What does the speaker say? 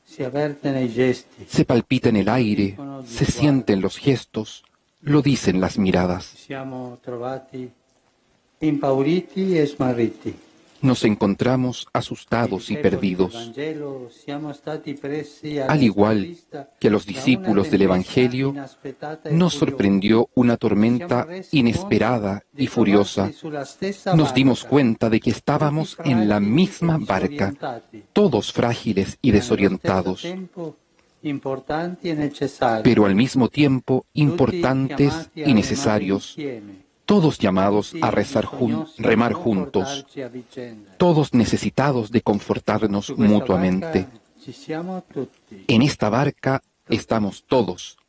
Se palpita en el aire, se siente en los gestos, lo dicen las miradas. Nos encontramos asustados y perdidos. Al igual que a los discípulos del Evangelio, nos sorprendió una tormenta inesperada y furiosa. Nos dimos cuenta de que estábamos en la misma barca, todos frágiles y desorientados, pero al mismo tiempo importantes y necesarios, todos llamados a remar juntos, todos necesitados de confortarnos mutuamente. En esta barca estamos todos,